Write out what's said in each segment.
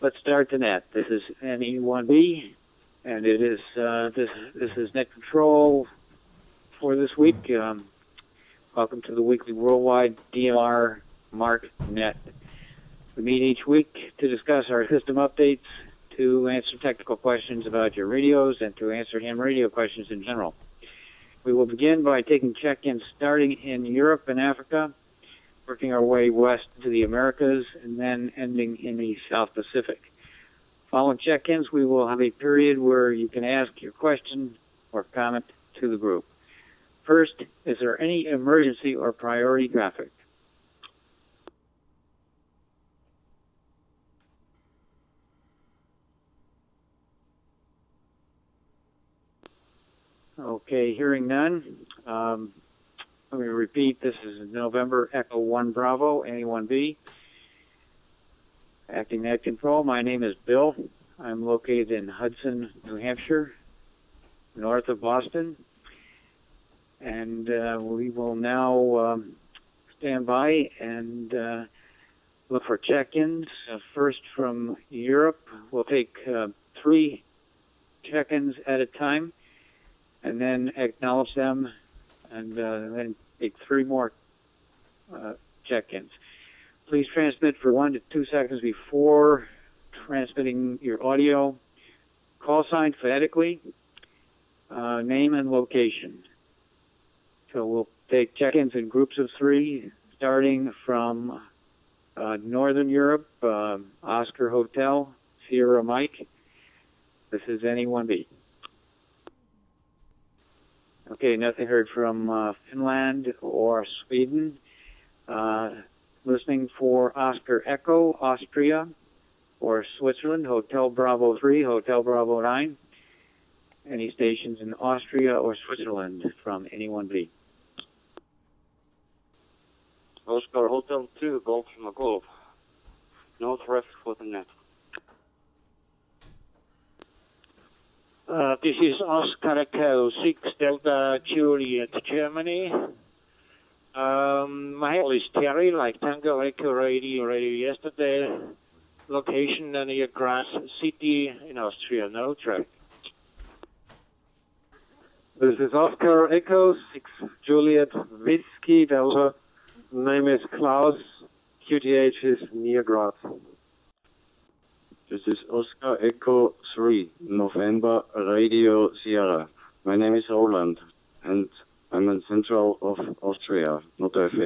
let's start the net. This is NE1B, and it is this is Net Control for this week. Welcome to the weekly worldwide DMR Mark Net. We meet each week to discuss our system updates, to answer technical questions about your radios, and to answer ham radio questions in general. We will begin by taking check-ins starting in Europe and Africa, working our way west to the Americas, and then ending in the South Pacific. Following check-ins, we will have a period where you can ask your question or comment to the group. First, is there any emergency or priority traffic? Okay, hearing none. Let me repeat, this is November Echo 1 Bravo, NE1B. Acting Net Control, my name is Bill. I'm located in Hudson, New Hampshire, north of Boston. And we will now stand by and look for check-ins. First from Europe, we'll take 3 check-ins at a time and then acknowledge them, and then take 3 more check-ins. Please transmit for 1 to 2 seconds before transmitting your audio. Call sign phonetically, name and location. So we'll take check-ins in groups of 3, starting from Northern Europe, Oscar Hotel, Sierra Mike. This is NE1B. Okay, nothing heard from Finland or Sweden. Listening for Oscar Echo, Austria, or Switzerland, Hotel Bravo 3, Hotel Bravo 9. Any stations in Austria or Switzerland from NE1B? Oscar Hotel 2, Golf Golf. No traffic for the net. This is Oscar Echo 6 Delta Juliet, Germany. My name is Terry, like Tango Echo Radio yesterday. Location near Graz City in Austria, no traffic. This is Oscar Echo 6 Juliet Whiskey Delta. Name is Klaus. QTH is near Graz. This is Oscar Echo 3 November Radio Sierra. My name is Roland, and I'm in central of Austria. No traffic.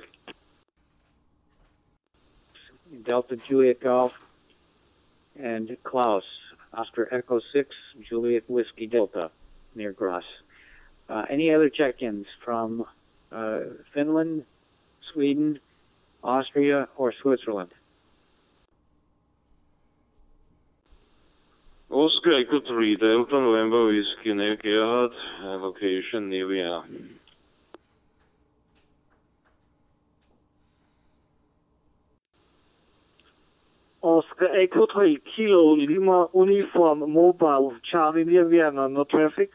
Delta Juliet Golf and Klaus, Oscar Echo 6 Juliet Whiskey Delta near Graz. Any other check-ins from Finland, Sweden, Austria, or Switzerland? Oscar Echo 3 Delta November Whiskey near Gerhard, location near Vienna. Oscar Echo 3 Kilo Lima Uniform Mobile Charlie near Vienna, no traffic.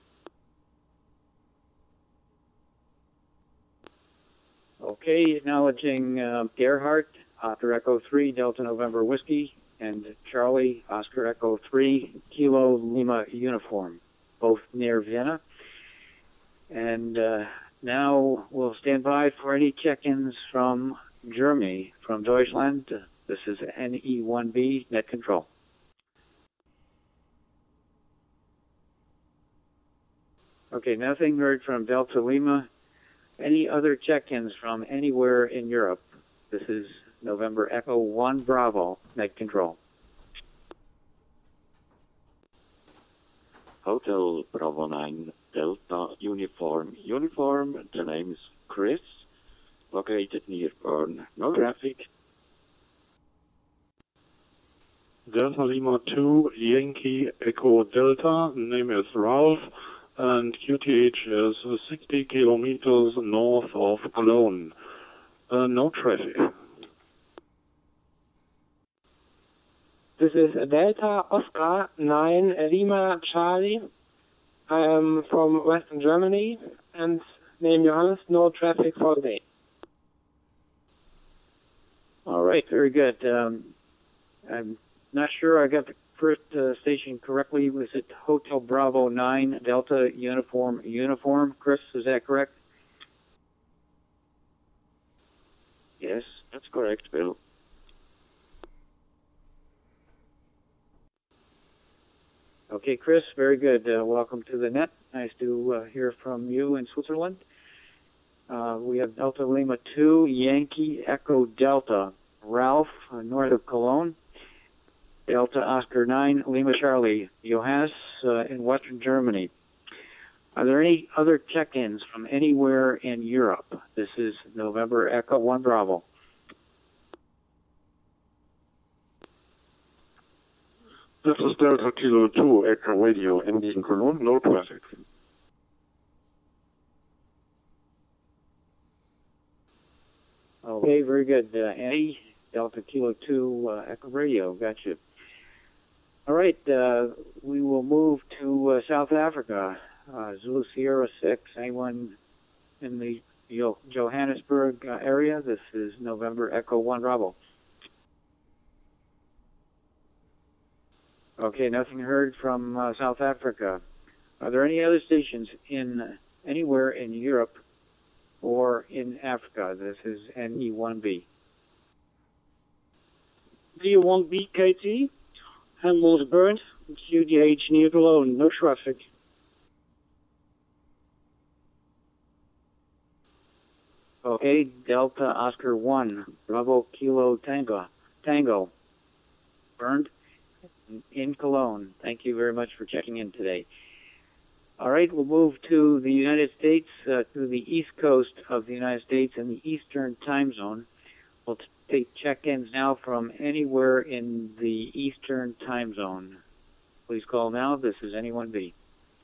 Okay, acknowledging Gerhardt, Oscar Echo 3 Delta November Whiskey, and Charlie, Oscar Echo 3 Kilo Lima Uniform, both near Vienna. And now we'll stand by for any check-ins from Germany, from Deutschland. This is NE1B Net Control. Okay, nothing heard from Delta Lima. Any other check-ins from anywhere in Europe? This is November Echo 1 Bravo Net Control. Hotel Bravo 9 Delta Uniform. The name is Chris, located near Bern. No traffic. Delta Lima 2 Yankee Echo Delta. Name is Ralph, and QTH is 60 kilometers north of Cologne. No traffic. This is Delta Oscar 9 Lima Charlie. I am from Western Germany and name Johannes, no traffic for the day. All right, very good. I'm not sure I got the first station correctly. Was it Hotel Bravo 9 Delta Uniform? Chris, is that correct? Yes, that's correct, Bill. Okay, Chris, very good. Welcome to the net. Nice to hear from you in Switzerland. We have Delta Lima 2, Yankee Echo Delta, Ralph, north of Cologne. Delta Oscar 9, Lima Charlie, Johannes in Western Germany. Are there any other check-ins from anywhere in Europe? This is November Echo 1 Bravo. This is Delta Kilo 2 Echo Radio in Cologne, no traffic. Okay, very good. Andy, Delta Kilo 2 Echo Radio, gotcha. All right, we will move to South Africa. Zulu Sierra 6, anyone in the Johannesburg area? This is November Echo 1 Bravo. Okay, nothing heard from South Africa. Are there any other stations in anywhere in Europe or in Africa? This is NE1B. D1B KT, Hamels Burnt, QDH near Cologne, no traffic. Okay, Delta Oscar 1, Bravo Kilo Tango, burned in Cologne. Thank you very much for checking in today. All right, we'll move to the United States, to the east coast of the United States in the Eastern time zone. We'll take check-ins now from anywhere in the Eastern time zone. Please call now. This is NE1B.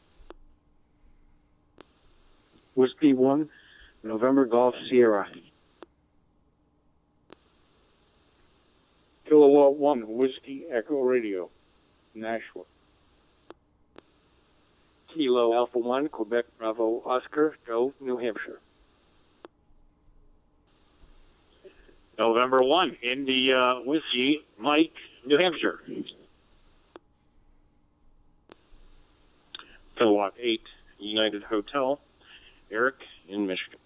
Whiskey 1, November Golf Sierra. Kilowatt 1, Whiskey Echo Radio, Nashua. Kilo Alpha 1, Quebec Bravo Oscar, Joe, New Hampshire. November 1, India Whiskey, Mike, New Hampshire. Kilowatt 8, United Hotel, Eric in Michigan.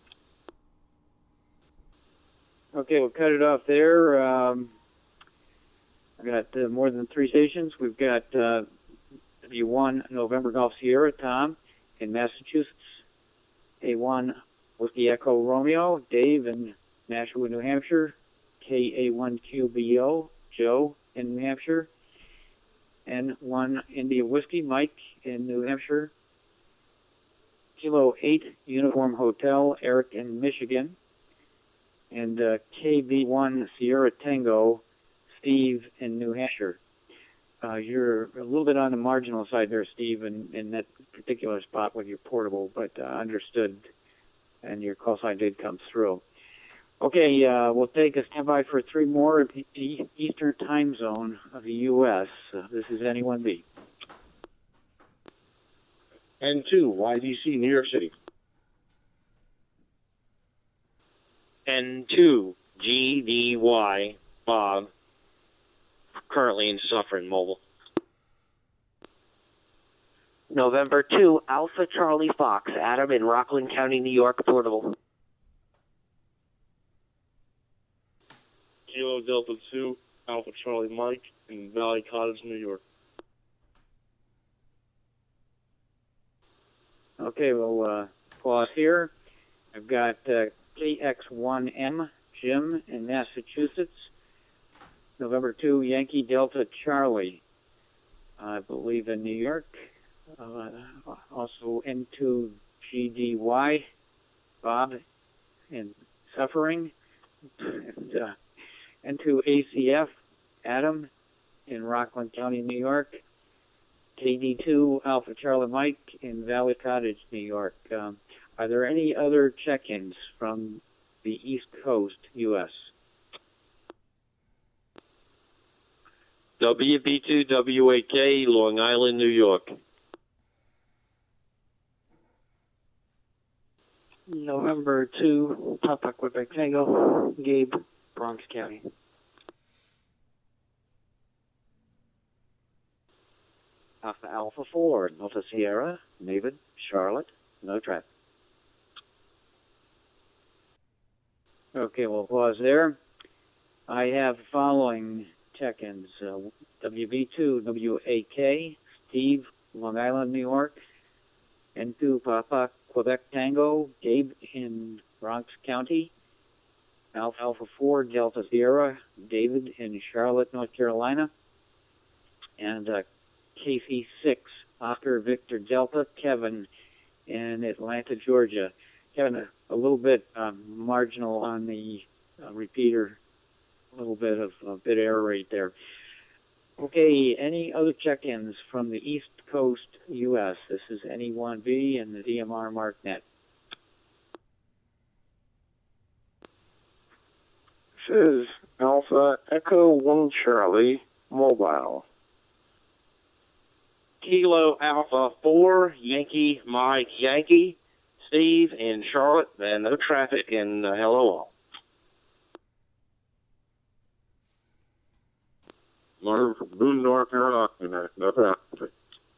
Okay, we'll cut it off there. I've got more than 3 stations. We've got W1 November Golf Sierra, Tom, in Massachusetts. A1 Whiskey Echo Romeo, Dave in Nashua, New Hampshire. KA1QBO, Joe in New Hampshire. N1 India Whiskey, Mike in New Hampshire. Kilo 8 Uniform Hotel, Eric in Michigan. And KB1 Sierra Tango, Steve in New Hampshire. You're a little bit on the marginal side there, Steve, in that particular spot with your portable, but understood, and your call sign did come through. Okay, we'll take a standby for 3 more of the Eastern time zone of the U.S. This is NE1B. N2, YDC, New York City. N2, GDY, Bob, currently in Suffering Mobile. November 2, Alpha Charlie Fox, Adam in Rockland County, New York, portable. Kilo Delta 2, Alpha Charlie Mike in Valley Cottage, New York. Okay, we'll pause here. I've got KX1M, Jim in Massachusetts. November 2, Yankee Delta Charlie, I believe in New York. Also N2 GDY, Bob in Suffering. And N2 ACF, Adam in Rockland County, New York. KD2 Alpha Charlie Mike in Valley Cottage, New York. Are there any other check-ins from the East Coast, U.S.? WB2WAK, Long Island, New York. November 2, Papa Quebec Tango, Gabe, Bronx County. Alpha 4, Delta Sierra, David, Charlotte, no traffic. Okay, we'll pause there. I have the following check-ins. WV2 WAK, Steve, Long Island, New York. N2 Papa, Quebec Tango, Gabe in Bronx County. Alpha 4 Delta Sierra, David in Charlotte, North Carolina. And KC6 Oscar Victor Delta, Kevin in Atlanta, Georgia. Kevin, a little bit marginal on the repeater, a little bit of bit error rate there. Okay, any other check-ins from the East Coast, U.S.? This is NE1B and the DMR MarkNet. This is Alpha Echo 1 Charlie, mobile. Kilo Alpha 4, Yankee Mike Yankee, Steve in Charlotte, and no traffic in hello. Marv, Boone, North Carolina, no traffic.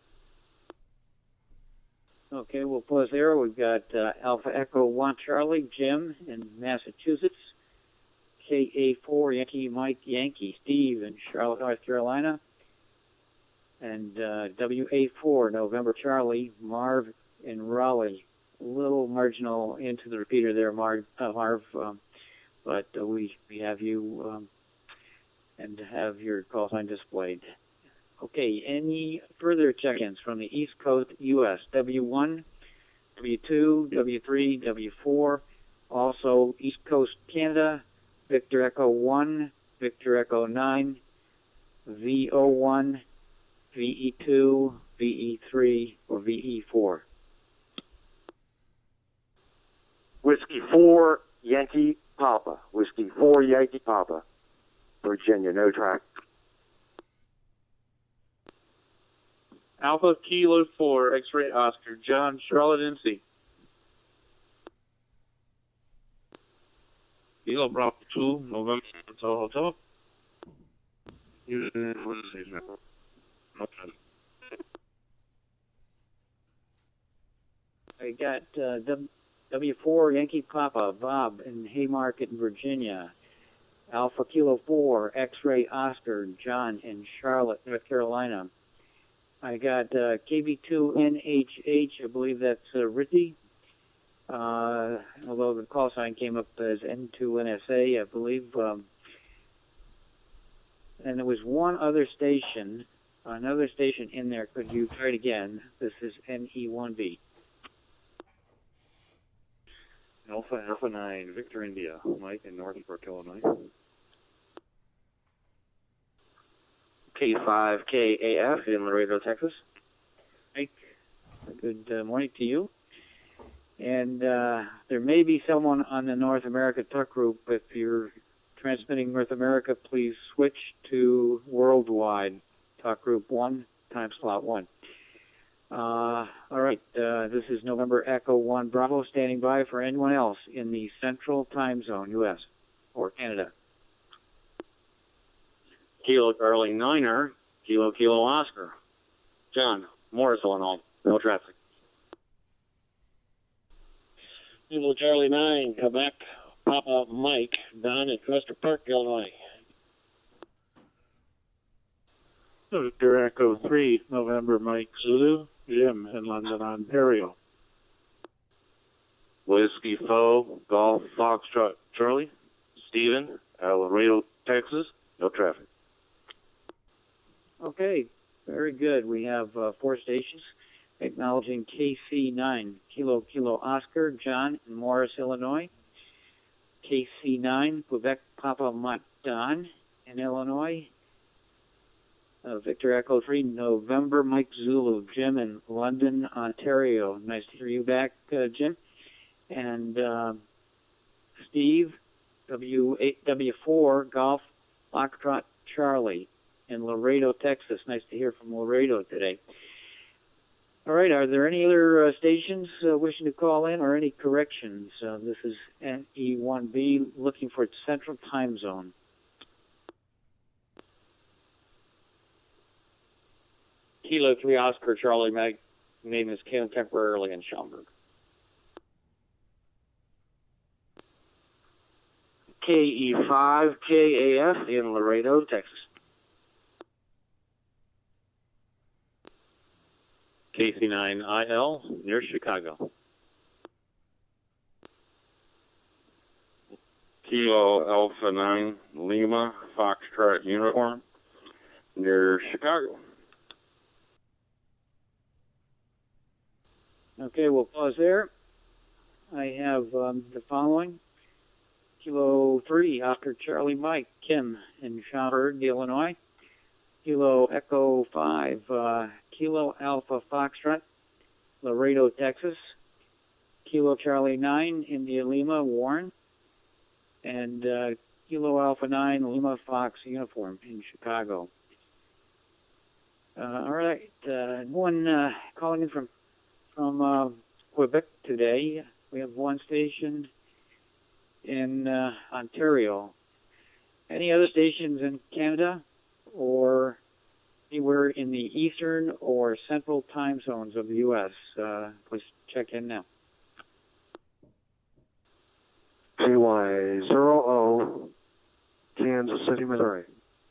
Okay, we'll pause there. We've got Alpha Echo 1 Charlie, Jim in Massachusetts. KA4 Yankee Mike Yankee, Steve in Charlotte, North Carolina. And WA4 November Charlie, Marv in Raleigh. A little marginal into the repeater there, Marv, but we have you and have your call sign displayed. Okay, any further check-ins from the East Coast, U.S.? W1, W2, W3, W4. Also, East Coast, Canada, Victor Echo 1, Victor Echo 9, VO1, VE2, VE3, or VE4. Whiskey 4, Yankee Papa. Whiskey 4, Yankee Papa. Virginia, no track. Alpha Kilo 4, X-Ray Oscar, John, Charlotte, NC. Kilo Bravo 2, November Hotel. I got W4 Yankee Papa, Bob in Haymarket, Virginia. Alpha Kilo 4, X-Ray Oscar, John in Charlotte, North Carolina. I got KB2NHH, I believe that's Ritty. Although the call sign came up as N2NSA, I believe. And there was one other station, another station in there. Could you try it again? This is NE1B. Alpha 9, Victor India, Mike in Northbrook, Illinois. K5KAF in Laredo, Texas. Mike, good morning to you. And there may be someone on the North America Talk Group. If you're transmitting North America, please switch to Worldwide Talk Group 1, time slot 1. All right, this is November Echo 1 Bravo, standing by for anyone else in the Central Time Zone, U.S. or Canada. Kilo Charlie 9er, Kilo Oscar. John, Morris, Illinois, no traffic. Kilo Charlie 9, Quebec, Papa Mike, Don in Custer Park, Illinois. Victor Echo 3, November Mike Zulu, Jim in London, Ontario. Whiskey 4, Golf Foxtrot Charlie, Stephen, Laredo, Texas, no traffic. Okay, very good. We have 4 stations acknowledging KC9, Kilo Oscar, John in Morris, Illinois. KC9, Quebec Papa Mike Don in Illinois. Victor Echo 3, November Mike Zulu, Jim in London, Ontario. Nice to hear you back, Jim. And Steve, W4, Golf Foxtrot Charlie in Laredo, Texas. Nice to hear from Laredo today. All right, are there any other stations wishing to call in or any corrections? This is NE1B looking for its Central Time Zone. Kilo 3 Oscar Charlie Mike. Name is Ken, temporarily in Schaumburg. KE5 KAF in Laredo, Texas. KC9IL near Chicago. Kilo Alpha 9 Lima Foxtrot uniform near Chicago. Okay, we'll pause there. I have the following. Kilo 3, Oscar Charlie Mike, Kim in Schaumburg, Illinois. Kilo Echo 5, Kilo Alpha Foxtrot, Laredo, Texas. Kilo Charlie 9, India Lima, Warren. And Kilo Alpha 9, Lima Fox uniform in Chicago. All right, one calling in from Quebec today. We have one station in Ontario. Any other stations in Canada or anywhere in the eastern or central time zones of the U.S.? Please check in now. KY00, Kansas City, Missouri.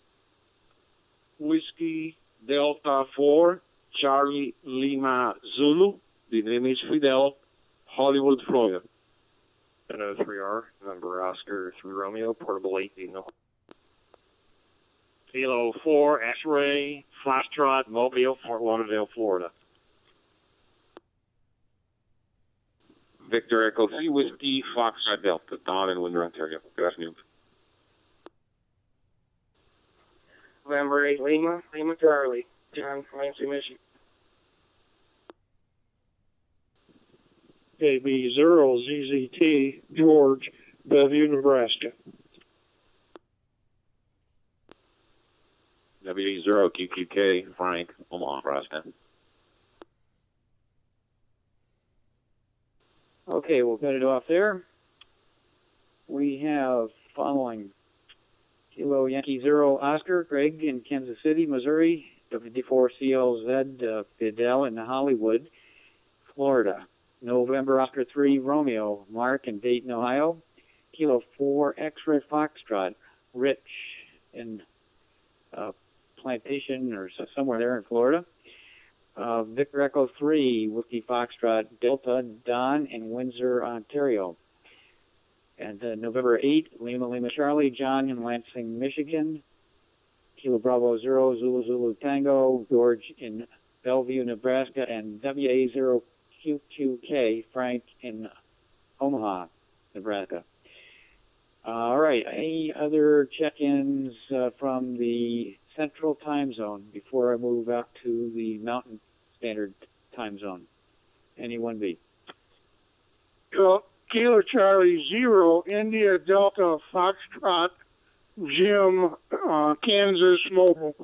Whiskey Delta 4, Charlie Lima Zulu. The name is Fidel, Hollywood, Florida. 3R, November Oscar 3 Romeo, Portable 18. Kilo 4, X-Ray, Foxtrot, Mobile, Fort Lauderdale, Florida. Victor Echo 3 Whiskey Foxtrot Delta, Don in Windsor, Ontario. Good afternoon. November 8 Lima, Lima Charlie, John, Lansing, Michigan. KB0ZZT, George, Bellevue, Nebraska. W0QQK Frank, Omaha, Nebraska. Okay, we'll cut it off there. We have following Kilo Yankee 0 Oscar, Greg in Kansas City, Missouri, W4CLZ Fidel in Hollywood, Florida. November Oscar 3 Romeo, Mark in Dayton, Ohio. Kilo 4 X-Ray Foxtrot, Rich in Plantation or somewhere there in Florida. Victor Echo 3 Whiskey Foxtrot Delta, Don in Windsor, Ontario. And November 8 Lima Lima Charlie, John in Lansing, Michigan. Kilo Bravo 0 Zulu Zulu Tango, George in Bellevue, Nebraska. And WA0 QQK, Frank in Omaha, Nebraska. All right, any other check-ins from the Central Time Zone before I move out to the Mountain Standard Time Zone? Anyone be? Kilo Charlie 0, India Delta Foxtrot, Jim, Kansas Mobile.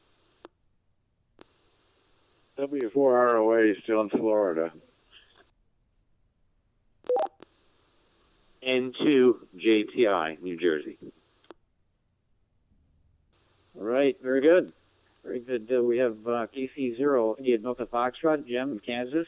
W4ROA still in Florida. N2 JTI, New Jersey. All right, very good. Very good. We have KC0, India Delta Foxtrot, Jim in Kansas.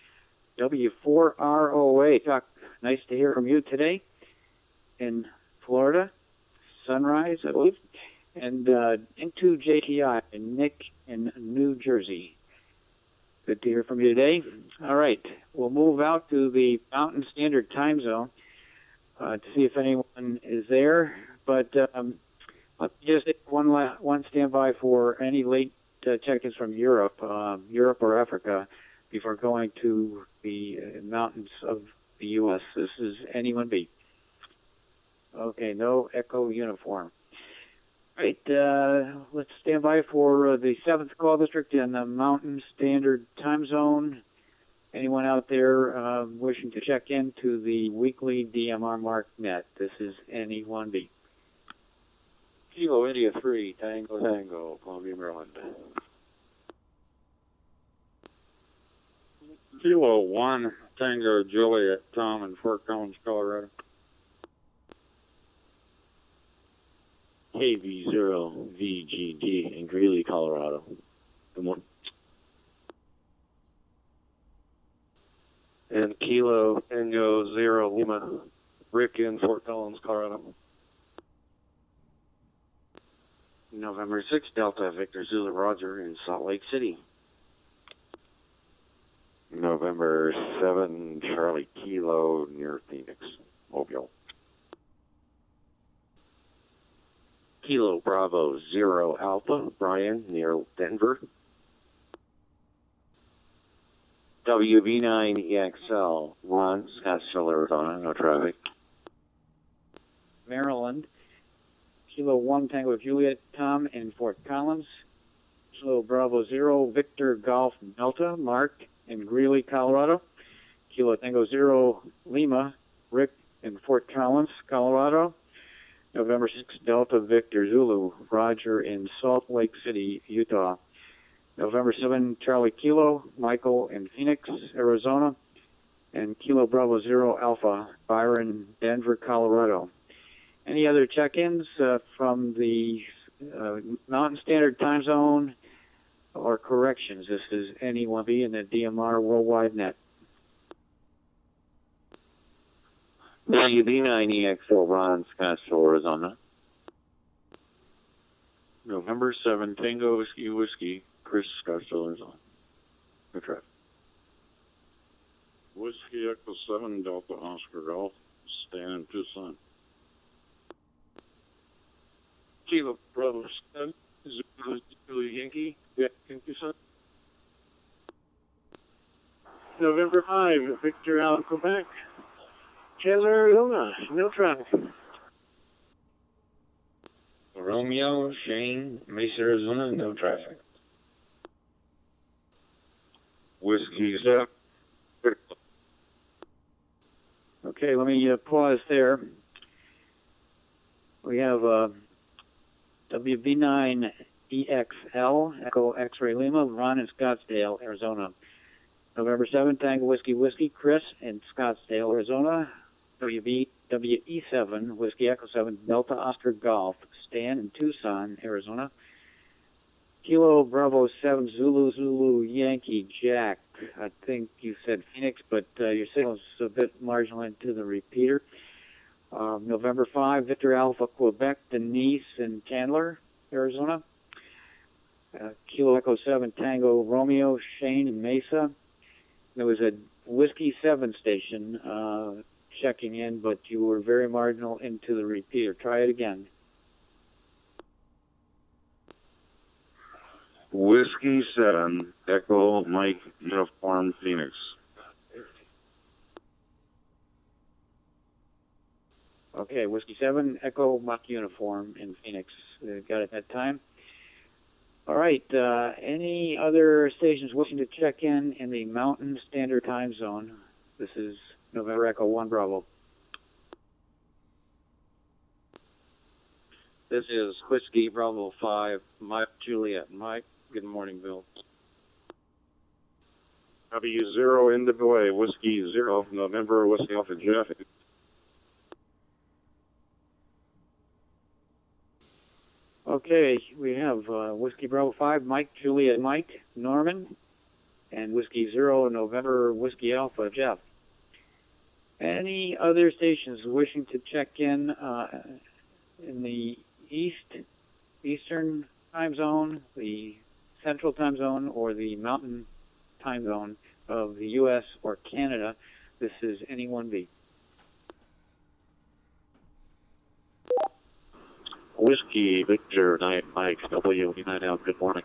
W4ROA, Chuck, nice to hear from you today in Florida. Sunrise, I believe. And N2 JTI, Nick in New Jersey. Good to hear from you today. All right, we'll move out to the Mountain Standard Time Zone to see if anyone is there. But let's just take one standby for any late check-ins from Europe or Africa before going to the mountains of the U.S. This is anyone B. Okay, no Echo uniform. Right, let's stand by for the 7th call district in the Mountain Standard Time Zone. Anyone out there wishing to check into the weekly DMR Mark net? This is NE1B. Kilo India 3, Tango Tango, Columbia, Maryland. Kilo 1, Tango Juliet, Tom in Fort Collins, Colorado. KV0 VGD in Greeley, Colorado. Good morning. Kilo Tango 0 Lima, Rick in Fort Collins, Colorado. November 6, Delta Victor Zulu Roger in Salt Lake City. November 7, Charlie Kilo near Phoenix, Mobile. Kilo Bravo 0 Alpha, Brian near Denver. WV9EXL, Ron, Scottsdale, Arizona, no traffic. Maryland. Kilo 1 Tango Juliet Tom in Fort Collins. Kilo Bravo 0 Victor Golf Delta Mark in Greeley, Colorado. Kilo Tango 0 Lima Rick in Fort Collins, Colorado. November 6 Delta Victor Zulu Roger in Salt Lake City, Utah. November 7 Charlie Kilo Michael in Phoenix, Arizona. And Kilo Bravo 0 Alpha Byron, Denver, Colorado. Any other check-ins from the Mountain Standard Time Zone or corrections? This is NE1B in the DMR Worldwide Net. WB9EXL Ron, Scottsdale, Arizona. November 7 Tango Whiskey Whiskey, Chris, Scottsdale, Arizona. No traffic. Whiskey Echo 7 Delta Oscar Golf, Stan in Tucson. Kilo Bravo 7 Zulu Yankee, in Tucson. November 5 Victor out in Quebec. Chandler, Arizona, no traffic. Romeo, Shane, Mesa, Arizona, no traffic. Whiskey 7. Okay, let me pause there. We have WV9EXL, Echo X-Ray Lima, Ron in Scottsdale, Arizona. November 7, Tango Whiskey Whiskey, Chris in Scottsdale, Arizona. WE7, Whiskey Echo 7, Delta Oscar Golf, Stan in Tucson, Arizona. Kilo Bravo 7, Zulu Yankee Jack. I think you said Phoenix, but your signal is a bit marginal into the repeater. November 5, Victor Alpha Quebec, Denise in Chandler, Arizona. Kilo Echo 7, Tango Romeo, Shane in Mesa. There was a Whiskey 7 station checking in, but you were very marginal into the repeater. Try it again. Whiskey 7 Echo Mike Uniform Phoenix. Okay, Whiskey 7 Echo Mach Uniform in Phoenix. Got it that time. All right, any other stations wishing to check in the Mountain Standard Time Zone? This is November Echo 1 Bravo. This is Whiskey Bravo 5, Mike Juliet. Mike, good morning, Bill. W0 NWA, Whiskey 0, November, Whiskey Alpha Jeff. Okay, we have Whiskey Bravo 5, Mike Juliet Mike, Norman, and Whiskey 0, November, Whiskey Alpha Jeff. Any other stations wishing to check in the Eastern Time Zone, the Central Time Zone, or the Mountain Time Zone of the U.S. or Canada? This is NE1B. Whiskey Victor 9 Mike W9 out. Good morning.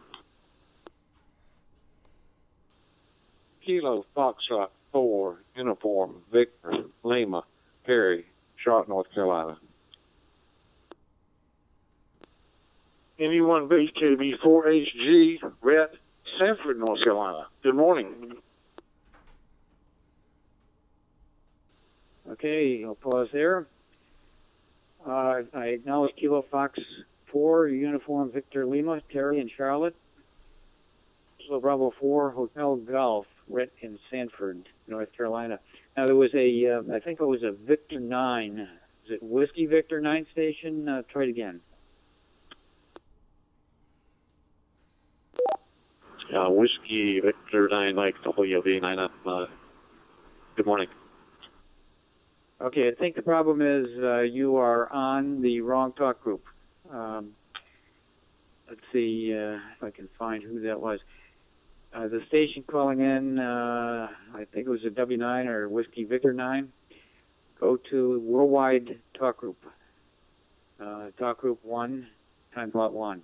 Kilo Foxtrot 4 Uniform Victor Lima Perry, Charlotte, North Carolina. NE1B KB4HG Rhett, Sanford, North Carolina. Good morning. Okay, I'll pause there. I acknowledge Kilo Fox 4 Uniform Victor Lima, Terry in Charlotte. Kilo Bravo 4 Hotel Golf, Rhett in Sanford, North Carolina. Now there was I think it was a Victor 9. Is it Whiskey Victor 9 station? Try it again. Whiskey Victor 9 Mike WV9 up. Good morning. Okay, I think the problem is you are on the wrong talk group. Let's see if I can find who that was. The station calling in, I think it was a W9 or Whiskey Victor 9. Go to Worldwide Talk Group. Talk Group 1, time slot 1.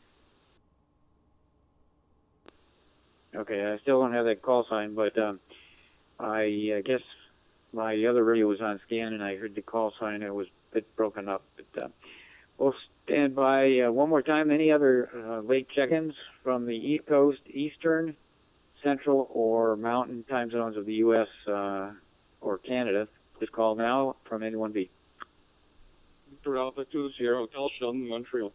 Okay, I still don't have that call sign, but I guess my other radio was on scan and I heard the call sign. It was a bit broken up. But we'll stand by one more time. Any other late check-ins from the East Coast, Eastern, Central, or Mountain time zones of the U.S. Or Canada? Please call now from anyone B. Victor Alpha 20, Hotel Sheldon, Montreal.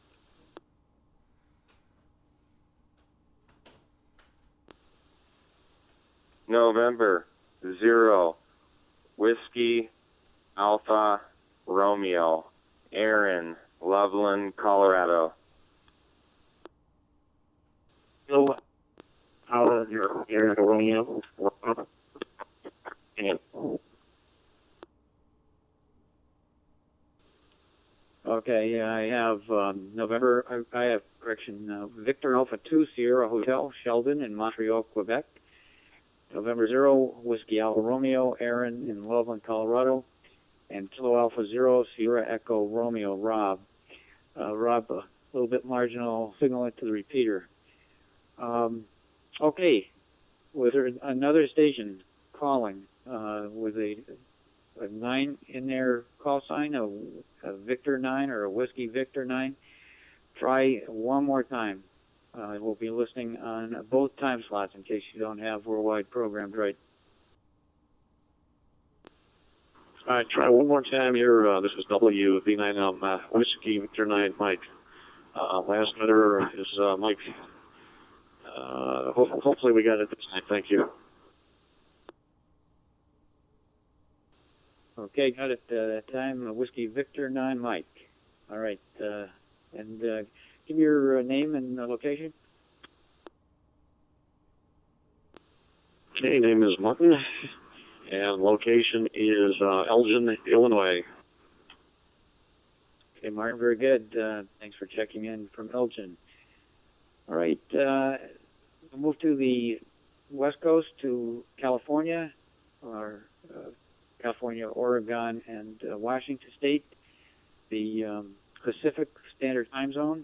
November 0, Whiskey Alpha Romeo, Aaron, Loveland, Colorado. Hello, Aaron Romeo. And Okay, I have November. I have correction. Victor Alpha 2 Sierra Hotel Sheldon in Montreal, Quebec. November 0 Whiskey Alpha Romeo Aaron in Loveland, Colorado, and Kilo Alpha 0 Sierra Echo Romeo Rob. Rob, a little bit marginal signal into the repeater. Okay, was there another station calling with a 9 in their call sign, a Victor 9 or a Whiskey Victor 9? Try one more time. We'll be listening on both time slots in case you don't have worldwide programmed right. All right, try one more time here. This is WV9 Whiskey Victor 9 Mike. Last letter is Mike. Hopefully we got it this time. Thank you. Okay, got it that time. Whiskey Victor 9 Mike. All right, and give me your name and location. Okay, name is Martin, and location is Elgin, Illinois. Okay, Martin, very good. Thanks for checking in from Elgin. All right, we'll move to the West Coast to California, or California, Oregon, and Washington State, the Pacific Standard Time Zone,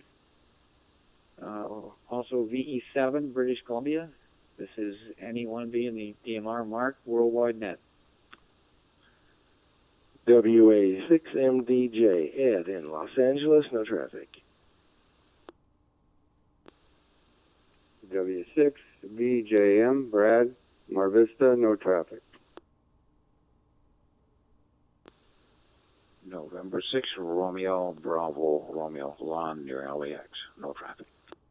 also VE7, British Columbia. This is NE1B in the DMR Mark Worldwide Net. WA6MDJ, Ed in Los Angeles, no traffic. W6BJM, Brad, Mar Vista, no traffic. November 6, Romeo, Bravo, Romeo, Lon near LAX, no traffic.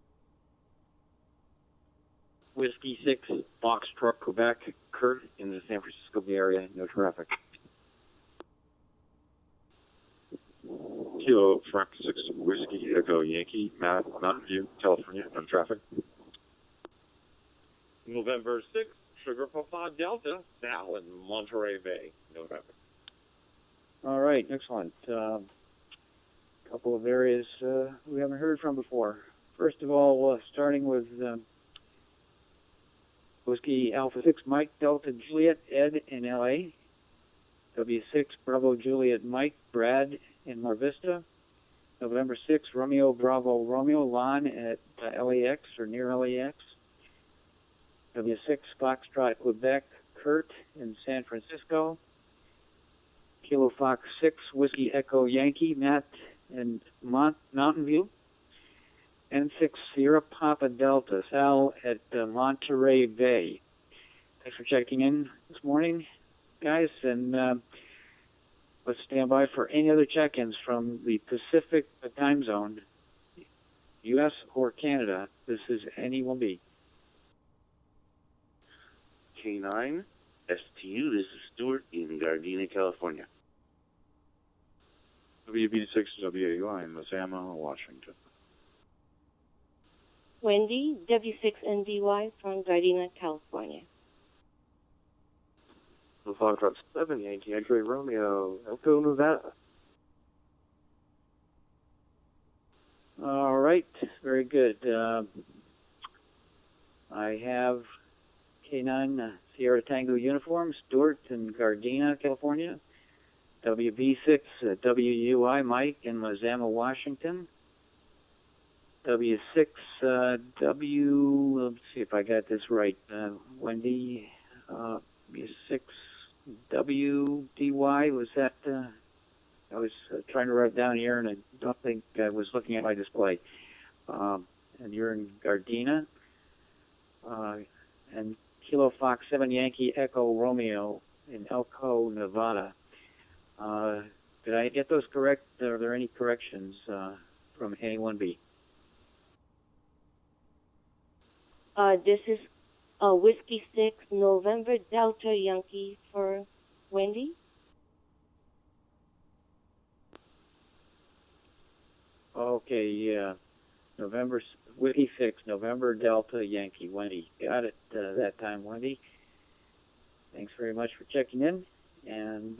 Whiskey 6, Foxtrot, Quebec, Kurt in the San Francisco Bay Area, no traffic. Kilo Frank 6, Whiskey Echo Yankee, Mountain View, California, no traffic. November 6, Sugar Papa Delta, Sal in Monterey Bay, no traffic. All right, excellent. Couple of areas we haven't heard from before. First of all, starting with Whiskey Alpha 6 Mike Delta Juliet Ed in LA. W6 Bravo Juliet Mike Brad in Mar Vista. November 6 Romeo Bravo Romeo Lon at LAX or near LAX. W6 Foxtrot Quebec Kurt in San Francisco. Kilo Fox 6 Whiskey Echo Yankee Matt in Mountain View. N6 Sierra Papa Delta Sal at Monterey Bay. Thanks for checking in this morning, guys, and let's stand by for any other check-ins from the Pacific time zone, U.S. or Canada. This is NE1B. K9 STU, this is Stuart in Gardena, California. WB6 WAUI in Lizama, Washington. Wendy, W6NDY from Gardena, California. Foxtrot 7, Yankee X-Ray Romeo, Elko, Nevada. All right, very good. I have K9 Sierra Tango uniform, Stewart in Gardena, California. WB6 WUI Mike in Mazama, Washington. W6 let's see if I got this right. Wendy, W6 WDY, was that? I was trying to write it down here, and I don't think I was looking at my display. And you're in Gardena. And Kilo Fox 7 Yankee Echo Romeo in Elko, Nevada. Did I get those correct? Are there any corrections from A1B? This is Whiskey 6 November Delta Yankee for Wendy. Okay, yeah. Whiskey 6 November Delta Yankee Wendy. Got it that time, Wendy. Thanks very much for checking in. And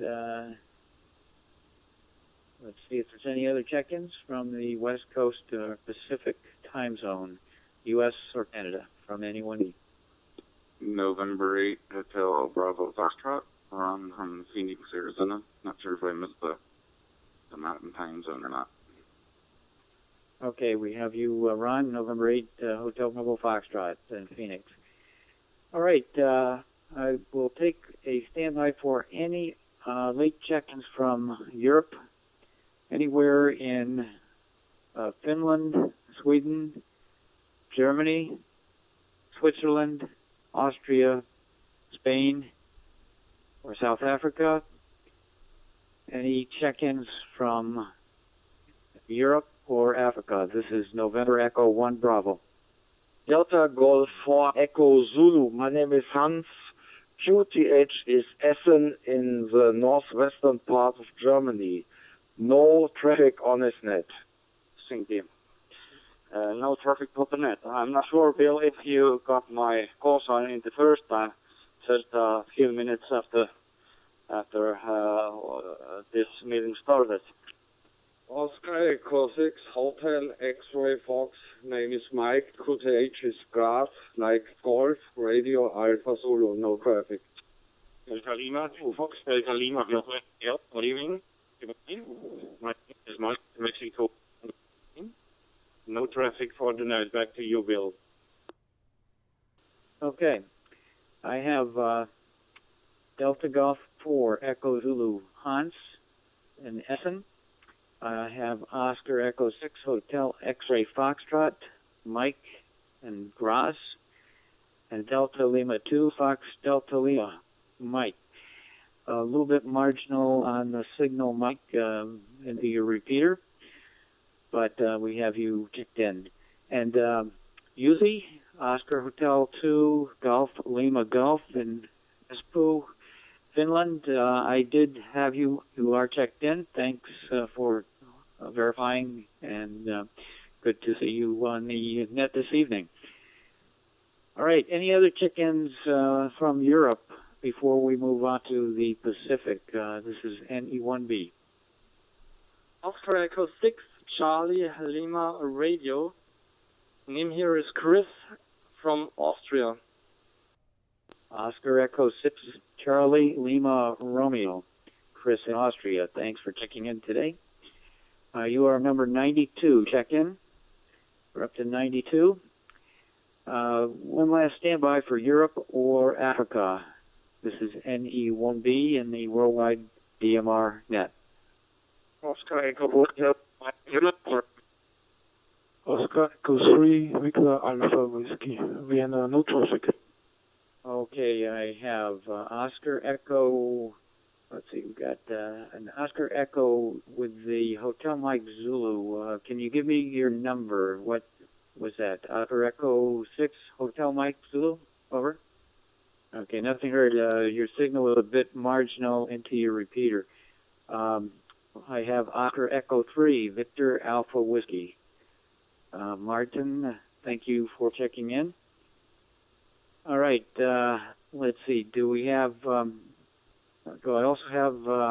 let's see if there's any other check-ins from the West Coast or Pacific time zone, U.S. or Canada, from anyone. November 8, Hotel Bravo Foxtrot, Ron from Phoenix, Arizona. Not sure if I missed the mountain time zone or not. Okay, we have you, Ron, November 8, Hotel Bravo Foxtrot in Phoenix. All right, I will take a standby for any late check-ins from Europe, anywhere in Finland, Sweden, Germany, Switzerland, Austria, Spain, or South Africa. Any check-ins from Europe or Africa? This is November Echo 1 Bravo. Delta Golf 4 Echo Zulu. My name is Hans. QTH is Essen in the northwestern part of Germany. No traffic on SNET. Thank you. No traffic on the net. I'm not sure, Bill, if you got my call sign in the first time, just a few minutes after this meeting started. Oscar Echo 6, Hotel X-Ray Fox, name is Mike, QTH is Graf, Nike Golf, Radio Alpha Zulu, no traffic. Delta Lima, Fox, Delta Lima, yeah, good evening. My name is Mike, Mexico. No traffic for the night. Back to you, Bill. Okay. I have Delta Golf 4 Echo Zulu Hans in Essen. I have Oscar Echo 6 Hotel X-Ray Foxtrot Mike in Graz. And Delta Lima 2 Fox Delta Lima Mike. A little bit marginal on the signal, Mike, into your repeater. But we have you kicked in. And Yuzi, Oscar Hotel 2, Golf, Lima Golf in Espoo, Finland. I did have you are checked in. Thanks for verifying, and good to see you on the net this evening. All right, any other check-ins from Europe before we move on to the Pacific? This is NE1B. Oscar Echo 6, Charlie Lima Radio. Name here is Chris from Austria. Oscar Echo 6, Charlie Lima Romeo. Chris in Austria. Thanks for checking in today. You are number 92. Check in. We're up to 92. One last standby for Europe or Africa. This is NE1B in the worldwide DMR net. Oscar Echo 4, Oscar Echo 3, Victor Alpha Whiskey, Vienna, no traffic. Okay, I have Oscar Echo, let's see, we've got an Oscar Echo with the Hotel Mike Zulu. Can you give me your number? What was that? Oscar Echo 6, Hotel Mike Zulu? Over? Okay, nothing heard. Your signal was a bit marginal into your repeater. I have Oscar Echo 3, Victor Alpha Whiskey. Martin, thank you for checking in. All right, let's see. Do we have Do I also have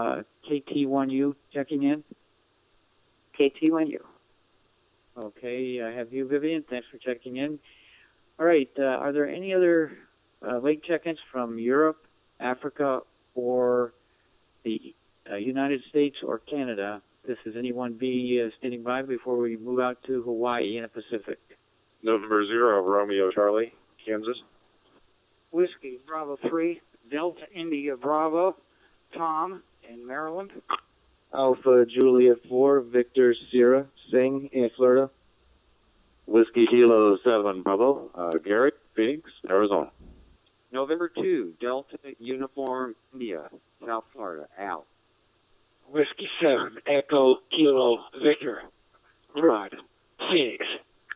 KT1U checking in? KT1U. Okay, I have you, Vivian. Thanks for checking in. All right, are there any other late check-ins from Europe, Africa, or the United States or Canada? This is anyone be standing by before we move out to Hawaii in the Pacific. November 0, Romeo Charlie, Kansas. Whiskey Bravo 3, Delta India Bravo, Tom in Maryland. Alpha Juliet 4, Victor Sierra, Singh in Florida. Whiskey Kilo 7 Bravo, Gary, Phoenix, Arizona. November 2, Delta Uniform India, South Florida, Al. Whiskey 7, Echo Kilo Victor, Rod, Phoenix.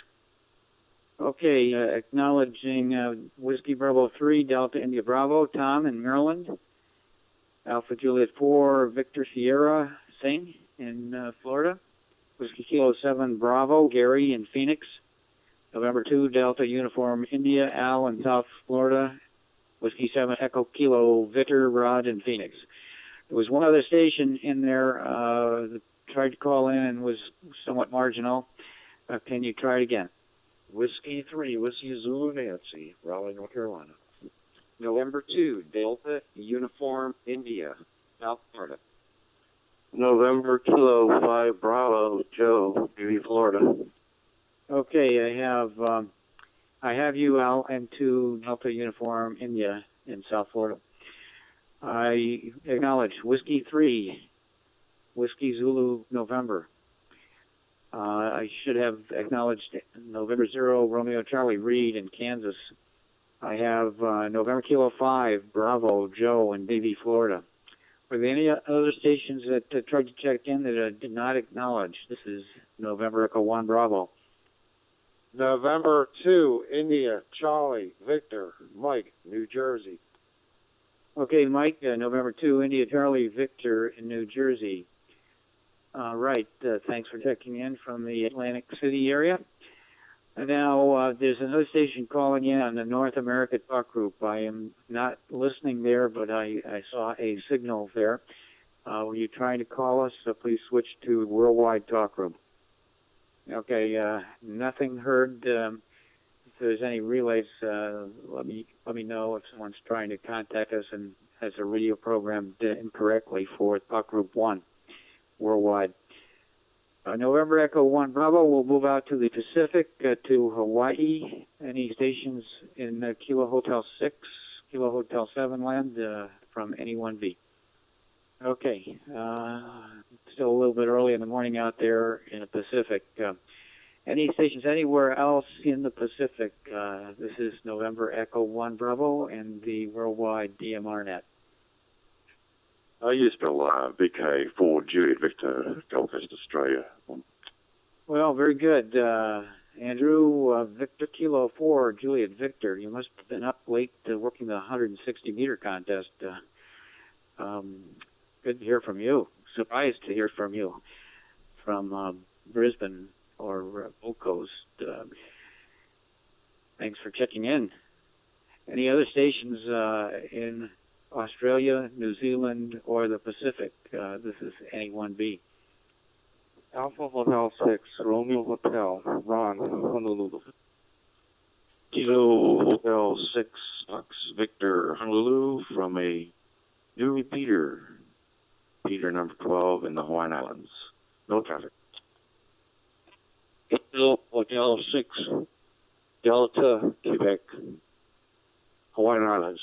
Okay, acknowledging Whiskey Bravo 3, Delta India Bravo, Tom in Maryland. Alpha Juliet 4, Victor Sierra, Singh in Florida. Whiskey Kilo 7, Bravo, Gary in Phoenix. November 2, Delta Uniform India, Al in South Florida. Whiskey 7, Echo Kilo Victor, Rod in Phoenix. There was one other station in there that tried to call in and was somewhat marginal. Can you try it again? Whiskey 3, Whiskey Zulu Nancy, Raleigh, North Carolina. November 2, Delta Uniform India, South Florida. November Kilo 5 Bravo, Joe, Davie, Florida. Okay, I have you, Al, and 2 Delta Uniform India in South Florida. I acknowledge Whiskey 3, Whiskey Zulu November. I should have acknowledged November 0, Romeo Charlie, Reed in Kansas. I have November Kilo 5, Bravo, Joe in Davie, Florida. Were there any other stations that tried to check in that I did not acknowledge? This is November Echo 1, Bravo. November 2, India, Charlie, Victor, Mike, New Jersey. Okay, Mike, November 2, India, Charlie, Victor in New Jersey. Right, thanks for checking in from the Atlantic City area. Now, there's another station calling in on the North America Talk Group. I am not listening there, but I saw a signal there. Were you trying to call us? So please switch to Worldwide Talk Group. Okay, nothing heard. If there's any relays, let me know if someone's trying to contact us and has a radio program incorrectly for Talk Group 1, Worldwide. November Echo 1 Bravo will move out to the Pacific, to Hawaii. Any stations in Kilo Hotel 6, Kilo Hotel 7 land from any 1B. Okay, still a little bit early in the morning out there in the Pacific. Any stations anywhere else in the Pacific? This is November Echo 1 Bravo and the Worldwide DMR net. You spell VK4 Juliet Victor, Gold Coast, Australia. Well, very good. Andrew, Victor Kilo 4, Juliet Victor. You must have been up late working the 160-meter contest. Good to hear from you. Surprised to hear from you from Brisbane or Gold Coast. Thanks for checking in. Any other stations in Australia, New Zealand, or the Pacific? This is N1B. Alpha Hotel 6, Romeo Hotel, Ron, Honolulu. Kilo Hotel 6, Fox Victor, Honolulu, from a new repeater. Repeater number 12 in the Hawaiian Islands. No traffic. Kilo Hotel 6, Delta, Quebec, Hawaiian Islands.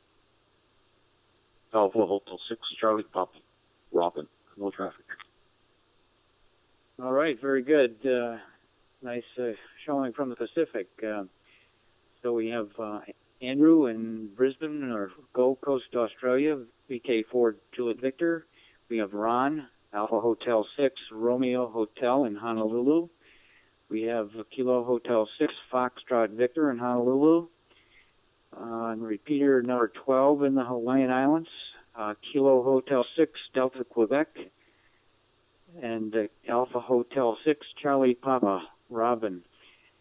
Alpha Hotel 6, Charlie Papa, Robin. No traffic. All right, very good. Nice showing from the Pacific. So we have Andrew in Brisbane or Gold Coast, Australia, VK4 Juliet Victor. We have Ron, Alpha Hotel 6, Romeo Hotel in Honolulu. We have Kilo Hotel 6, Foxtrot Victor in Honolulu. And repeater number 12 in the Hawaiian Islands. Kilo Hotel 6, Delta, Quebec. And Alpha Hotel 6, Charlie Papa, Robin.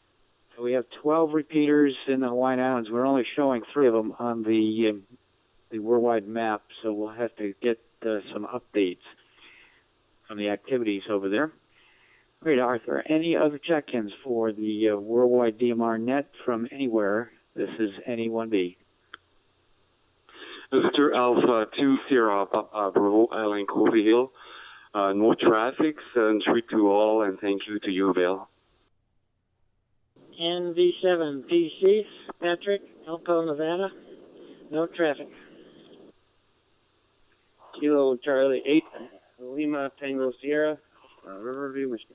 So we have 12 repeaters in the Hawaiian Islands. We're only showing 3 of them on the the worldwide map, so we'll have to get some updates on the activities over there. Great, Arthur. Any other check-ins for the worldwide DMR net from anywhere? This is NE1B. Victor Alpha 2 Sierra Bravo Island Covey Hill. No traffic, 7-3 to all, and thank you to you, Bill. NV7 PC, Patrick, Elko, Nevada. No traffic. Kilo Charlie 8, Lima Tango Sierra, Riverview, Michigan.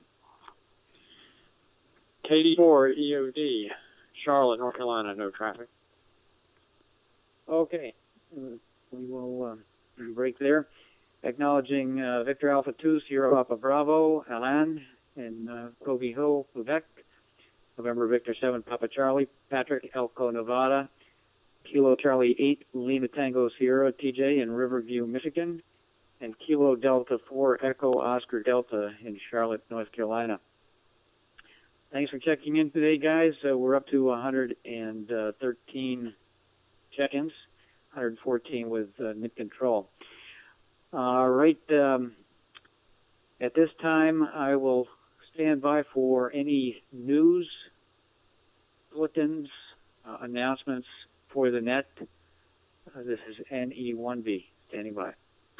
KD4 EOD, Charlotte, North Carolina. No traffic. Okay. We will break there. Acknowledging Victor Alpha 2, Sierra Papa Bravo, Alain, in Covey Hill, Quebec. November Victor 7, Papa Charlie, Patrick, Elko, Nevada. Kilo Charlie 8, Lima Tango Sierra, TJ, in Riverview, Michigan. And Kilo Delta 4, Echo Oscar Delta, in Charlotte, North Carolina. Thanks for checking in today, guys. We're up to 113 check-ins, 114 with NIT control. All right. At this time, I will stand by for any news, bulletins, announcements for the net. This is NE1B, standing by.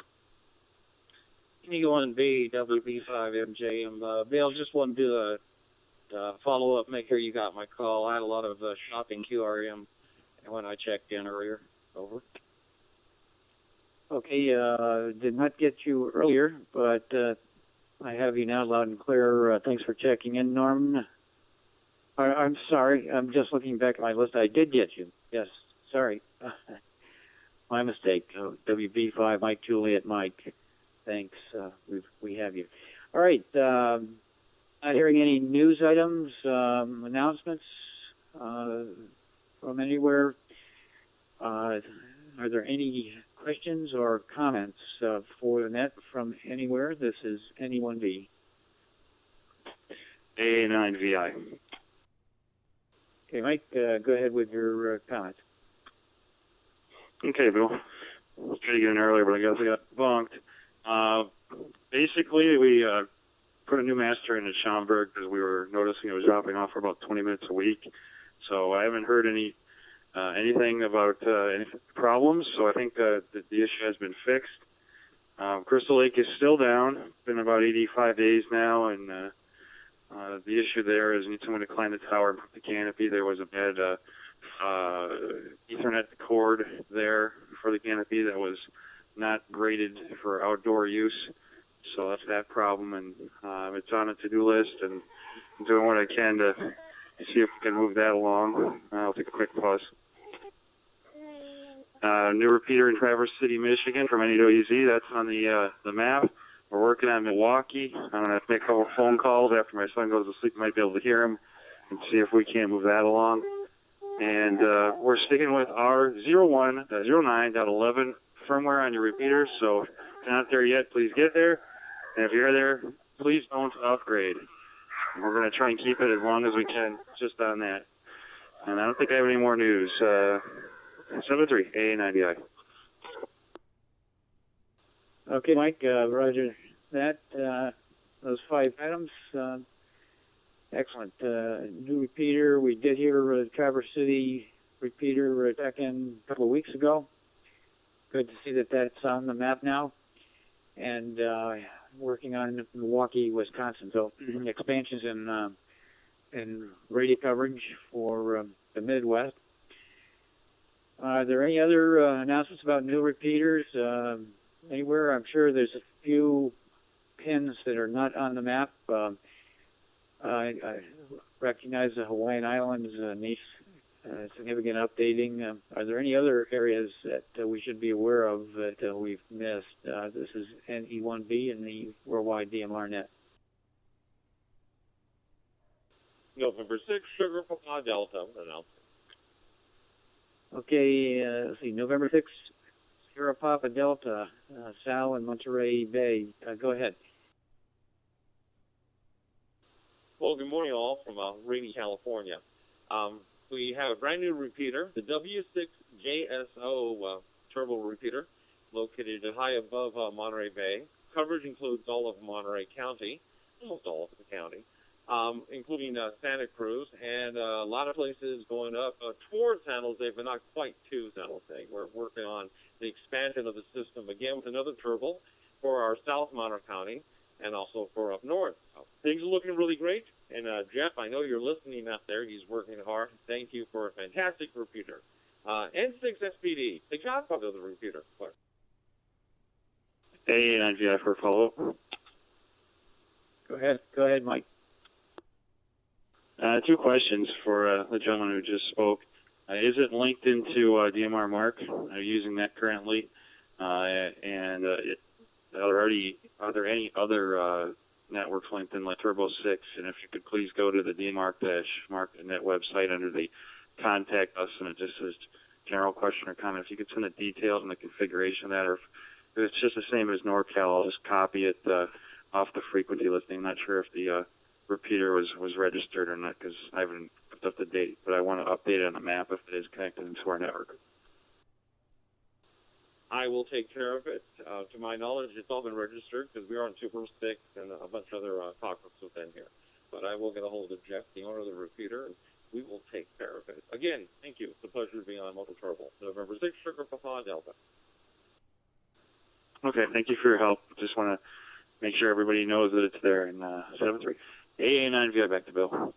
NE1B, WB5MJ. Bill, just wanted to do a follow-up, make sure you got my call. I had a lot of shopping QRM when I checked in earlier. Over. Okay, did not get you earlier, but I have you now loud and clear. Thanks for checking in, Norm. I'm sorry. I'm just looking back at my list. I did get you. Yes, sorry. My mistake. WB5, Mike, Juliet, Mike. Thanks. We have you. All right. Not hearing any news items, announcements from anywhere. Are there any questions or comments for the net from anywhere? This is NE1B. A9VI. Okay, Mike, go ahead with your comments. Okay, Bill. I was trying to get in earlier, but I guess I got bunked. Basically, we put a new master in at Schaumburg because we were noticing it was dropping off for about 20 minutes a week. So I haven't heard anything about any problems, so I think the issue has been fixed. Crystal Lake is still down. It's been about 85 days now, and the issue there is you need someone to climb the tower and put the canopy. There was a bad Ethernet cord there for the canopy that was not rated for outdoor use, so that's that problem, and it's on a to-do list, and I'm doing what I can to see if we can move that along. I'll take a quick pause. New repeater in Traverse City, Michigan from NEWZ. That's on the map. We're working on Milwaukee. I'm going to have to make a couple phone calls after my son goes to sleep. I might be able to hear him and see if we can move that along. And we're sticking with our 01.09.11 firmware on your repeaters. So if you're not there yet, please get there. And if you're there, please don't upgrade. We're going to try and keep it as long as we can just on that. And I don't think I have any more news. 73, A90I. Okay, Mike, roger that. Those 5 items. Excellent. New repeater. We did hear Traverse City repeater back in a couple of weeks ago. Good to see that that's on the map now. And working on Milwaukee, Wisconsin. So expansions in radio coverage for the Midwest. Are there any other announcements about new repeaters anywhere? I'm sure there's a few pins that are not on the map. I recognize the Hawaiian Islands needs significant updating. Are there any other areas that we should be aware of that we've missed? This is NE1B and the Worldwide DMR Net. November 6th, Sugar Papa Delta announcement. Okay, let's see, November 6th, Sierra Papa Delta, Sal in Monterey Bay. Go ahead. Well, good morning all from rainy California. We have a brand new repeater, the W6JSO multi-turbo repeater located high above Monterey Bay. Coverage includes all of Monterey County, almost all of the county, including Santa Cruz, and a lot of places going up towards San Jose, but not quite to San Jose. We're working on the expansion of the system again with another turbo for our South Monterey County and also for up north. So things are looking really great. And Jeff, I know you're listening out there. He's working hard. Thank you for a fantastic repeater. N6 SPD, the godfather of the repeater. AA9VI for follow-up. Go ahead, Mike. Two questions for the gentleman who just spoke. Is it linked into DMR Mark? Are you using that currently? Are there any other networks linked in like Turbo 6? And if you could please go to the DMARC-Mark.net website under the Contact Us, and it just says general question or comment. If you could send the details and the configuration of that, or if it's just the same as NorCal, I'll just copy it off the frequency listing. I'm not sure if the repeater was registered or not because I haven't put up the date, but I want to update it on the map if it is connected into our network. I will take care of it. To my knowledge, it's all been registered because we are on Super 6 and a bunch of other pockets within here. But I will get a hold of Jeff, the owner of the repeater, and we will take care of it. Again, thank you. It's a pleasure to be on Multi Turbo. November 6th, Sugar Papa Delta. Okay, thank you for your help. Just want to make sure everybody knows that it's there in 7-3. AA9VI, back to Bill.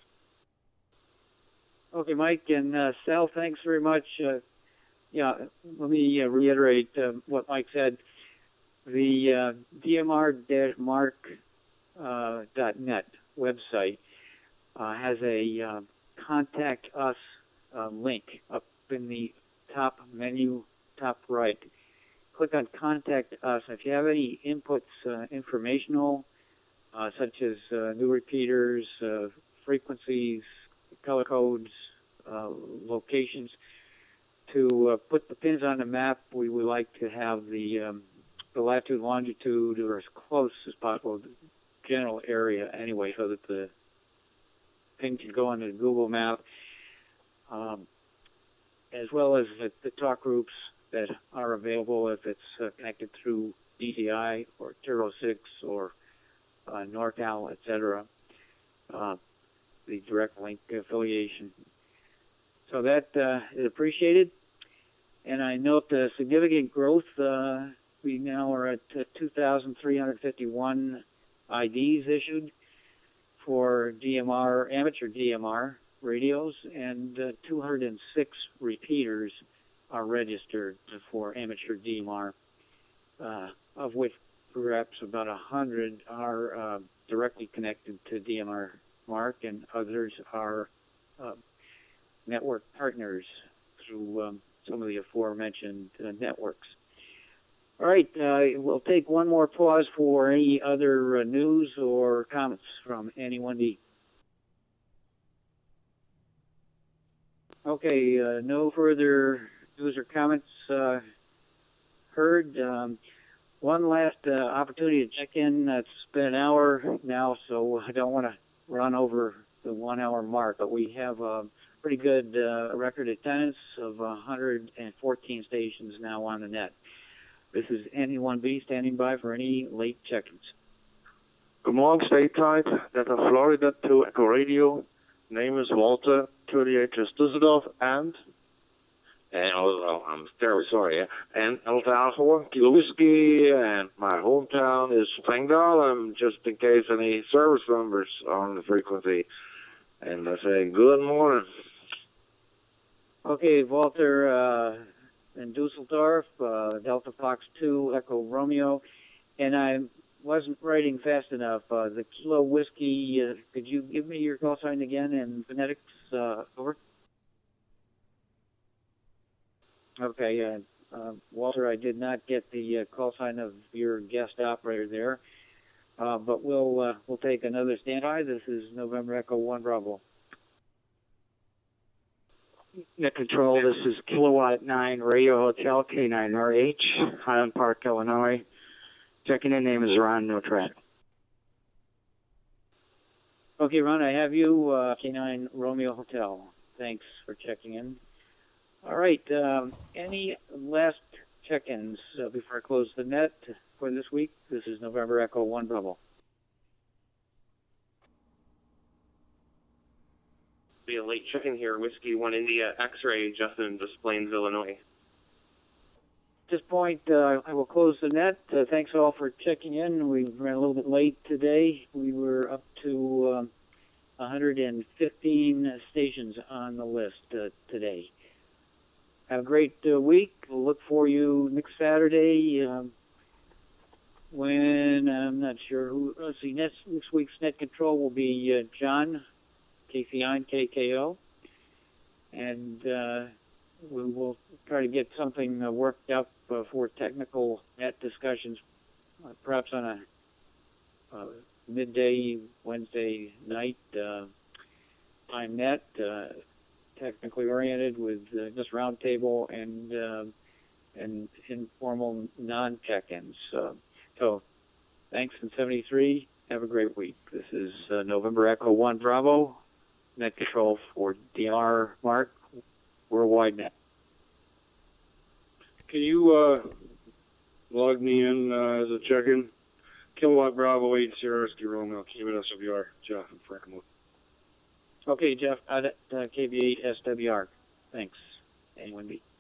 Okay, Mike and Sal, thanks very much. Let me reiterate what Mike said. The DMR-Mark.net website has a Contact Us link up in the top menu, top right. Click on Contact Us. If you have any inputs, informational, such as new repeaters, frequencies, color codes, locations, to put the pins on the map, we would like to have the latitude, longitude, or as close as possible to the general area anyway, so that the pin can go on the Google map, as well as the talk groups that are available if it's connected through DCI or Turbo 6 or NorCal, etc. The direct link affiliation. So that is appreciated. And I note the significant growth. We now are at 2,351 IDs issued for DMR, amateur DMR radios, and 206 repeaters are registered for amateur DMR, of which perhaps about 100 are directly connected to DMR Mark, and others are network partners through some of the aforementioned networks. All right, we'll take one more pause for any other news or comments from anyone. Okay, no further news or comments heard. One last opportunity to check in. It's been an hour now, so I don't want to run over the 1 hour mark, but we have a pretty good record attendance of 114 stations now on the net. This is NE1B standing by for any late check-ins. Good morning, stateside. Delta Florida to Echo Radio. Name is Walter, 38 Düsseldorf, and I'm very sorry. And El Tajo, Kilo Whiskey, and my hometown is Spangdahl. Just in case any service numbers on the frequency. And I say good morning. Okay, Walter in Dusseldorf, Delta Fox 2, Echo Romeo. And I wasn't writing fast enough. The Kilo Whiskey, could you give me your call sign again in phonetics? Over. Okay, Walter, I did not get the call sign of your guest operator there, but we'll take another standby. This is November Echo 1 Bravo. Net Control, this is Kilowatt 9 Radio Hotel K9RH, Highland Park, Illinois. Checking in, name is Ron, no track. Okay, Ron, I have you, K9 Romeo Hotel. Thanks for checking in. All right, any last check-ins before I close the net for this week. This is November Echo 1 Bravo. Be a late check-in here. Whiskey 1 India X-Ray, Justin, Des Plaines, Illinois. At this point, I will close the net. Thanks all for checking in. We ran a little bit late today. We were up to 115 stations on the list today. Have a great week. We'll look for you next Saturday when I'm not sure who. Let's see, next week's net control will be John, KCI KKO, and we will try to get something worked up for technical net discussions, perhaps on a midday Wednesday night time net, technically oriented with just roundtable and informal non-check-ins. So thanks in 73. Have a great week. This is November Echo 1 Bravo, net control for DR Mark, Worldwide Net. Can you log me in as a check-in? Kilowatt Bravo 8 Sierra Ski Romeo, KV SWR, Jeff and Frankenmuth. Okay, Jeff, at KV8 SWR. Thanks. Anyone be?